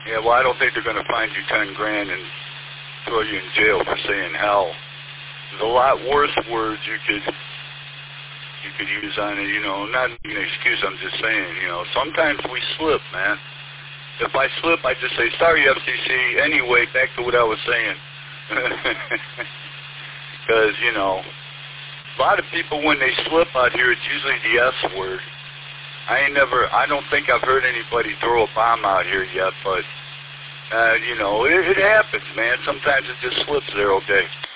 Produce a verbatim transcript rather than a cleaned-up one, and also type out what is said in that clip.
Yeah, well, I don't think they're going to find you ten grand and throw you in jail for saying hell. There's a lot worse words you could you could use on it, you know, not an excuse, I'm just saying, you know. Sometimes we slip, man. If I slip, I just say, sorry, F C C. Anyway, back to what I was saying. Because, you know, a lot of people, when they slip out here, it's usually the S word. I ain't never, I don't think I've heard anybody throw a bomb out here yet, but, uh, you know, it, it happens, man. Sometimes it just slips there, okay.